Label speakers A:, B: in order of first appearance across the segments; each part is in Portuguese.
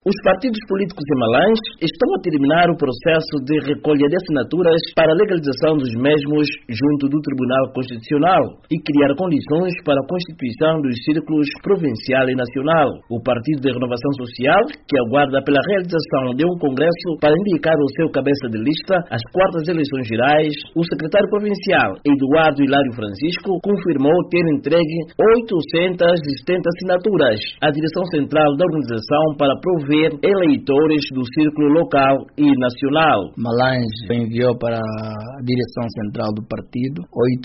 A: Os partidos políticos em Malães estão a terminar o processo de recolha de assinaturas para a legalização dos mesmos junto do Tribunal Constitucional e criar condições para a constituição dos círculos provincial e nacional. O Partido de Renovação Social, que aguarda pela realização de um congresso para indicar o seu cabeça de lista às quartas eleições gerais, o secretário provincial, Eduardo Hilário Francisco, confirmou ter entregue 870 assinaturas à direção central da organização para prover eleitores do círculo local e nacional.
B: Malães enviou para a direção central do partido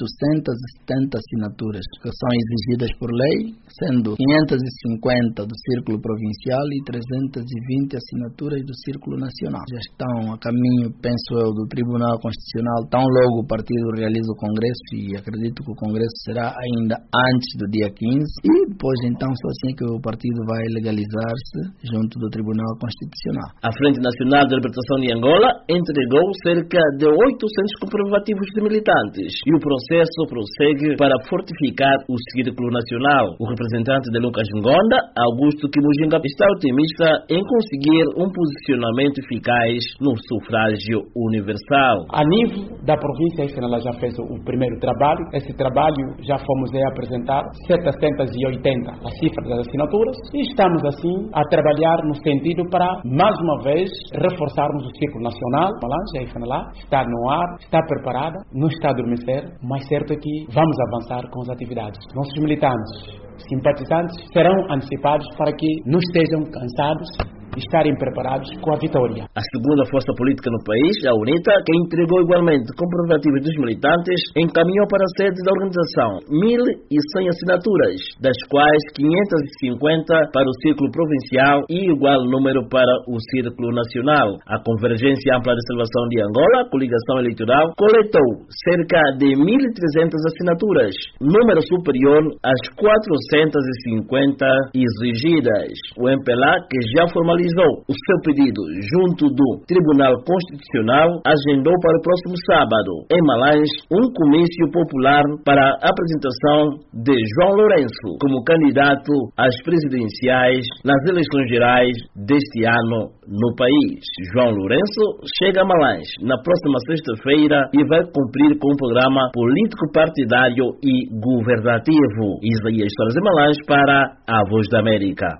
B: 870 assinaturas que são exigidas por lei, sendo 550 do círculo provincial e 320 assinaturas do círculo nacional. Já estão a caminho, penso eu, do Tribunal Constitucional, tão logo o partido realiza o congresso, e acredito que o congresso será ainda antes do dia 15, e depois então só assim que o partido vai legalizar-se junto do Tribunal Constitucional.
A: A Frente Nacional de Libertação de Angola entregou cerca de 800 comprovativos de militantes e o processo prossegue para fortificar o círculo nacional. O representante de Lucas Ngonda, Augusto Kimujinga, está otimista em conseguir um posicionamento eficaz no sufrágio universal.
C: A nível da província, ela já fez o primeiro trabalho. Esse trabalho já fomos a apresentar 780 a cifra das assinaturas e estamos assim a trabalhar no sentido para, mais uma vez, reforçarmos o círculo nacional. Malães, está no ar, está preparada, não está a adormecer, mas certo é que vamos avançar com as atividades. Nossos militantes, simpatizantes, serão antecipados para que não estejam cansados e estarem preparados com a vitória.
A: A segunda força política no país, a UNITA, que entregou igualmente comprovativos dos militantes, encaminhou para a sede da organização 1.100 assinaturas, das quais 550 para o círculo provincial e igual número para o círculo nacional. A Convergência Ampla de Salvação de Angola, coligação eleitoral, coletou cerca de 1.300 assinaturas, número superior às 450 exigidas. O MPLA, que já formalizou o seu pedido junto do Tribunal Constitucional, agendou para o próximo sábado, em Malães, um comício popular para a apresentação de João Lourenço como candidato às presidenciais nas eleições gerais deste ano no país. João Lourenço chega a Malães na próxima sexta-feira e vai cumprir com um programa político partidário e governativo. Isaías Soares de Malães para a Voz da América.